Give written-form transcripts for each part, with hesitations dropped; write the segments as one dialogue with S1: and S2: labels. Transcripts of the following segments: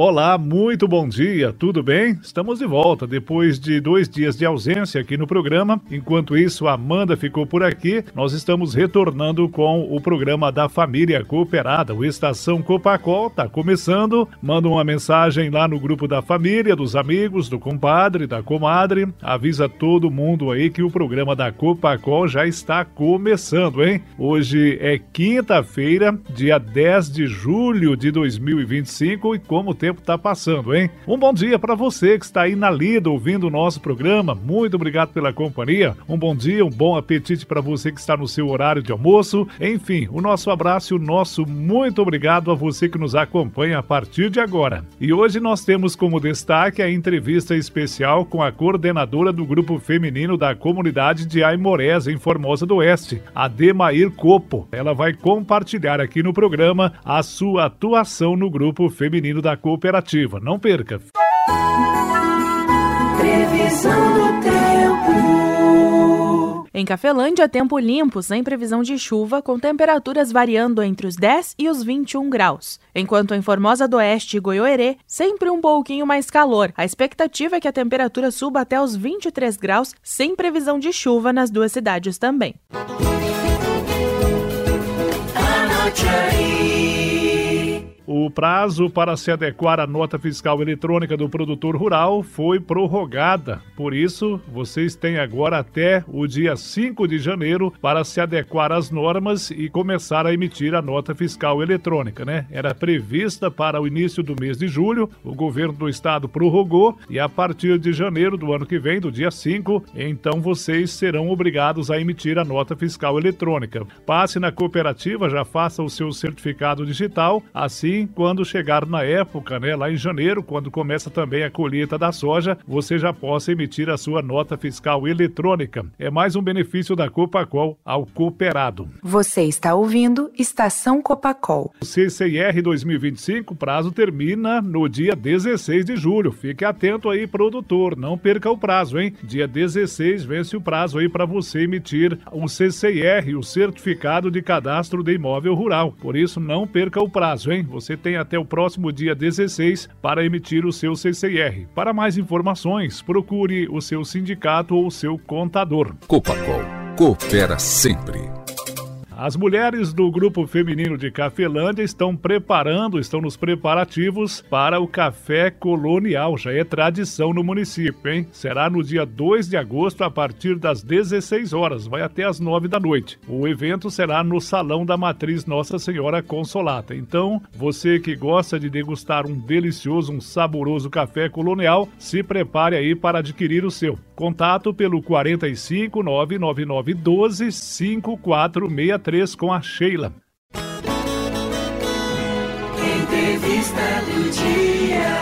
S1: Olá, muito bom dia, tudo bem? Estamos de volta depois de 2 dias de ausência aqui no programa. Enquanto isso, a Amanda ficou por aqui. Nós estamos retornando com o programa da Família Cooperada. O Estação Copacol está começando. Manda uma mensagem lá no grupo da família, dos amigos, do compadre, da comadre. Avisa todo mundo aí que o programa da Copacol já está começando, hein? Hoje é quinta-feira, dia 10 de julho de 2025 e como o tempo tá passando, hein? Um bom dia para você que está aí na lida ouvindo o nosso programa. Muito obrigado pela companhia. Um bom dia, um bom apetite para você que está no seu horário de almoço. Enfim, o nosso abraço e o nosso muito obrigado a você que nos acompanha a partir de agora. E hoje nós temos como destaque a entrevista especial com a coordenadora do grupo feminino da comunidade de Aimorés, em Formosa do Oeste, a Demair Copo. Ela vai compartilhar aqui no programa a sua atuação no grupo feminino da cooperativa. Não perca.
S2: Previsão do tempo.
S3: Em Cafelândia, tempo limpo, sem previsão de chuva, com temperaturas variando entre os 10 e os 21 graus. Enquanto em Formosa do Oeste e Goiôerê, sempre um pouquinho mais calor. A expectativa é que a temperatura suba até os 23 graus, sem previsão de chuva nas duas cidades também.
S2: Anote aí.
S1: O prazo para se adequar à nota fiscal eletrônica do produtor rural foi prorrogada. Por isso, vocês têm agora até o dia 5 de janeiro para se adequar às normas e começar a emitir a nota fiscal eletrônica, né? Era prevista para o início do mês de julho, o governo do estado prorrogou e a partir de janeiro do ano que vem, do dia 5, então vocês serão obrigados a emitir a nota fiscal eletrônica. Passe na cooperativa, já faça o seu certificado digital, assim quando chegar na época, né, lá em janeiro, quando começa também a colheita da soja, você já possa emitir a sua nota fiscal eletrônica. É mais um benefício da Copacol ao cooperado.
S4: Você está ouvindo Estação Copacol.
S1: O CCIR 2025, prazo termina no dia 16 de julho. Fique atento aí, produtor, não perca o prazo, hein? Dia 16 vence o prazo aí para você emitir o CCIR, o Certificado de Cadastro de Imóvel Rural. Por isso, não perca o prazo, hein? Você tem até o próximo dia 16 para emitir o seu CCIR. Para mais informações, procure o seu sindicato ou o seu contador.
S5: Copacol, coopera sempre.
S1: As mulheres do grupo feminino de Cafelândia estão nos preparativos para o café colonial. Já é tradição no município, hein? Será no dia 2 de agosto, a partir das 16 horas, vai até as 9 da noite. O evento será no Salão da Matriz Nossa Senhora Consolata. Então, você que gosta de degustar um delicioso, um saboroso café colonial, se prepare aí para adquirir o seu. Contato pelo 45 999 12 5463 com a Sheila.
S2: Entrevista do dia.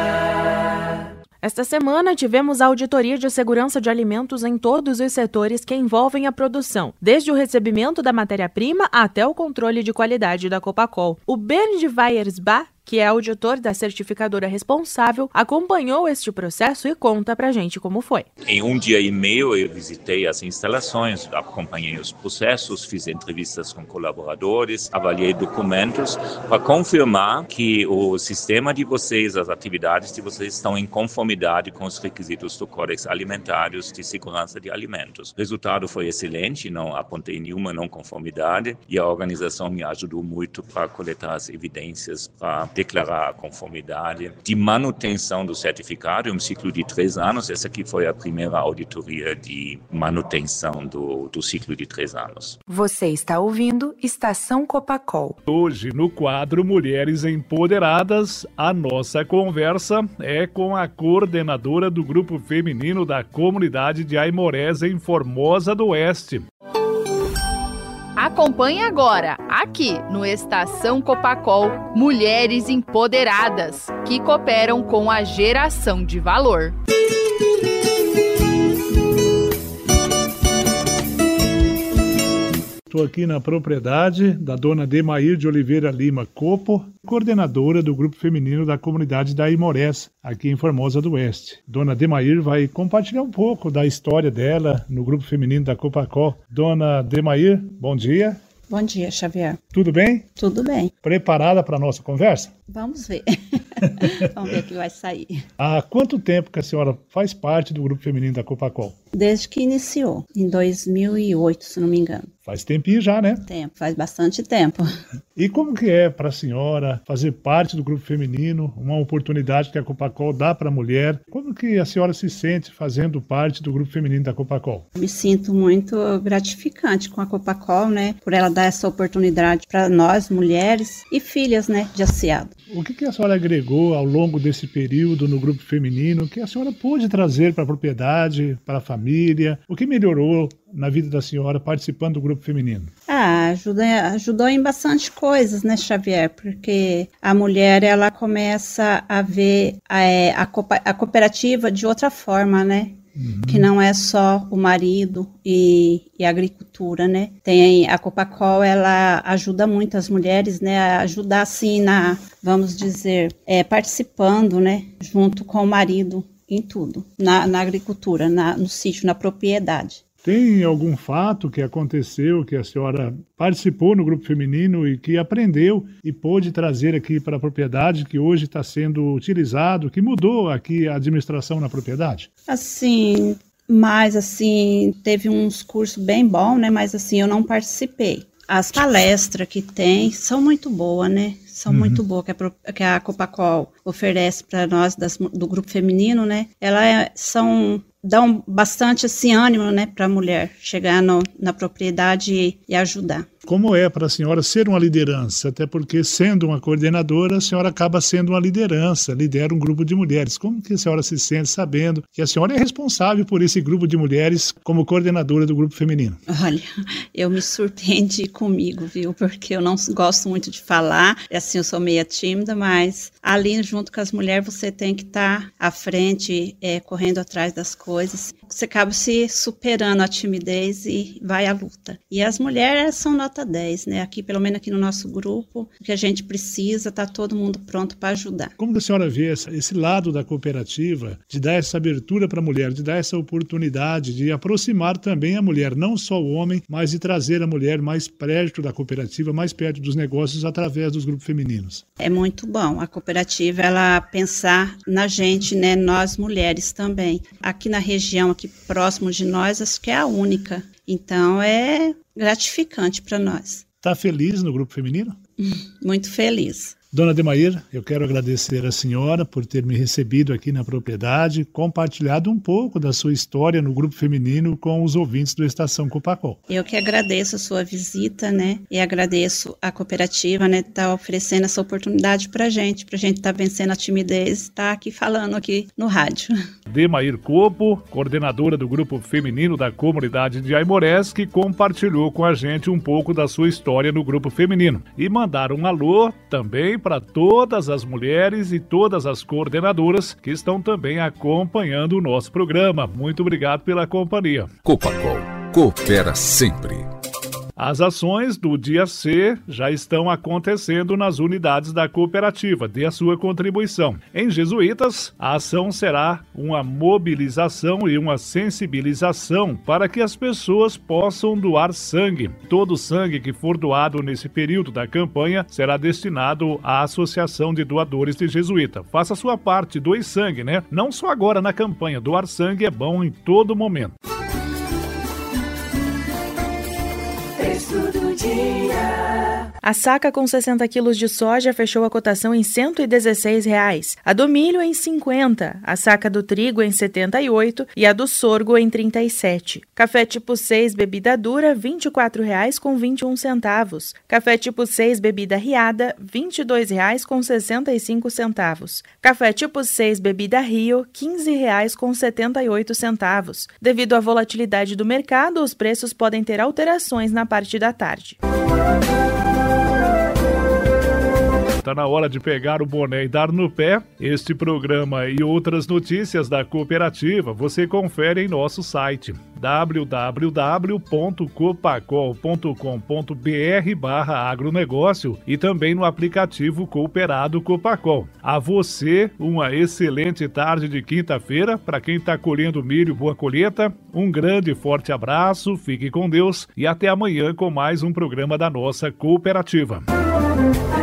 S3: Esta semana tivemos a auditoria de segurança de alimentos em todos os setores que envolvem a produção, desde o recebimento da matéria-prima até o controle de qualidade da Copacol. O Bernd Weiersbach, que é auditor da certificadora responsável, acompanhou este processo e conta pra gente como foi.
S6: Em um dia e meio eu visitei as instalações, acompanhei os processos, fiz entrevistas com colaboradores, avaliei documentos para confirmar que o sistema de vocês, as atividades de vocês estão em conformidade com os requisitos do Códex Alimentários de Segurança de Alimentos. O resultado foi excelente, não apontei nenhuma não conformidade e a organização me ajudou muito para coletar as evidências, para declarar a conformidade de manutenção do certificado em um ciclo de 3 anos. Essa aqui foi a primeira auditoria de manutenção do ciclo de 3 anos.
S4: Você está ouvindo Estação Copacol.
S1: Hoje, no quadro Mulheres Empoderadas, a nossa conversa é com a coordenadora do grupo feminino da comunidade de Aimorés, em Formosa do Oeste.
S7: Acompanhe agora, aqui no Estação Copacol, Mulheres Empoderadas, que cooperam com a geração de valor.
S1: Estou aqui na propriedade da dona Demair de Oliveira Lima Copo, coordenadora do grupo feminino da comunidade da Aimorés, aqui em Formosa do Oeste. Dona Demair vai compartilhar um pouco da história dela no grupo feminino da Copacol. Dona Demair, bom dia.
S8: Bom dia, Xavier.
S1: Tudo bem?
S8: Tudo bem.
S1: Preparada para a nossa conversa?
S8: Vamos ver. Vamos ver o que vai sair.
S1: Há quanto tempo que a senhora faz parte do grupo feminino da Copacol?
S8: Desde que iniciou, em 2008, se não me engano.
S1: Faz tempinho já, né?
S8: Faz bastante tempo.
S1: E como que é para a senhora fazer parte do grupo feminino, uma oportunidade que a Copacol dá para a mulher? Como que a senhora se sente fazendo parte do grupo feminino da Copacol?
S8: Me sinto muito gratificante com a Copacol, né? Por ela dar essa oportunidade para nós, mulheres e filhas, né, de associado.
S1: O que a senhora agregou ao longo desse período no grupo feminino que a senhora pôde trazer para a propriedade, para a família? O que melhorou na vida da senhora participando do grupo feminino?
S8: Ajudou em bastante coisas, né, Xavier? Porque a mulher, ela começa a ver a cooperativa de outra forma, né? Que não é só o marido e a agricultura, né? Tem a Copacol, ela ajuda muito as mulheres, né? A ajudar, assim, vamos dizer, participando, né? Junto com o marido em tudo, na agricultura, no sítio, na propriedade.
S1: Tem algum fato que aconteceu, que a senhora participou no grupo feminino e que aprendeu e pôde trazer aqui para a propriedade, que hoje está sendo utilizado, que mudou aqui a administração na propriedade?
S8: Assim, teve uns cursos bem bons, né? Mas assim, eu não participei. As palestras que tem são muito boas, né? São muito boas, que a Copacol oferece para nós do grupo feminino, né? Dão bastante assim, ânimo, né, para a mulher chegar na propriedade e ajudar.
S1: Como é para a senhora ser uma liderança? Até porque, sendo uma coordenadora, a senhora acaba sendo uma liderança, lidera um grupo de mulheres. Como que a senhora se sente sabendo que a senhora é responsável por esse grupo de mulheres como coordenadora do grupo feminino?
S8: Olha, eu me surpreendi comigo, viu? Porque eu não gosto muito de falar, assim, eu sou meio tímida, mas ali junto com as mulheres você tem que estar à frente, correndo atrás das coisas. Você acaba se superando a timidez e vai à luta. E as mulheres são nota 10, né? Aqui, pelo menos aqui no nosso grupo, o que a gente precisa, tá todo mundo pronto para ajudar.
S1: Como a senhora vê esse lado da cooperativa, de dar essa abertura para a mulher, de dar essa oportunidade, de aproximar também a mulher, não só o homem, mas de trazer a mulher mais perto da cooperativa, mais perto dos negócios através dos grupos femininos?
S8: É muito bom a cooperativa, ela pensar na gente, né? Nós mulheres também. Aqui na região, aqui próximo de nós, acho que é a única. Então, é gratificante para nós.
S1: Está feliz no grupo feminino?
S8: Muito feliz.
S1: Dona Ademair, eu quero agradecer a senhora por ter me recebido aqui na propriedade, compartilhado um pouco da sua história no grupo feminino com os ouvintes do Estação Copacol.
S8: Eu que agradeço a sua visita, né? E agradeço a cooperativa, né? Tá oferecendo essa oportunidade pra gente tá vencendo a timidez, tá aqui falando aqui no rádio.
S1: Ademair Copo, coordenadora do grupo feminino da comunidade de Aimorés, que compartilhou com a gente um pouco da sua história no grupo feminino. E mandar um alô também para todas as mulheres e todas as coordenadoras que estão também acompanhando o nosso programa. Muito obrigado pela companhia.
S5: Copacol, coopera sempre.
S1: As ações do Dia C já estão acontecendo nas unidades da cooperativa. Dê a sua contribuição. Em Jesuítas, a ação será uma mobilização e uma sensibilização para que as pessoas possam doar sangue. Todo sangue que for doado nesse período da campanha será destinado à Associação de Doadores de Jesuíta. Faça a sua parte, doe sangue, né? Não só agora na campanha. Doar sangue é bom em todo momento.
S3: A saca com 60 quilos de soja fechou a cotação em R$ 116,00, a do milho em R$ 50, a saca do trigo em R$ 78 e a do sorgo em R$ 37. Café tipo 6 bebida dura R$ 24,21. Café tipo 6 bebida riada R$ 22,65. Café tipo 6 bebida Rio R$ 15,78. Devido à volatilidade do mercado, os preços podem ter alterações na parte da tarde.
S1: Tá na hora de pegar o boné e dar no pé. Este programa e outras notícias da cooperativa você confere em nosso site www.copacol.com.br/agronegócio e também no aplicativo Cooperado Copacol. A você, uma excelente tarde de quinta-feira. Para quem está colhendo milho, boa colheita. Um grande e forte abraço, fique com Deus e até amanhã com mais um programa da nossa cooperativa.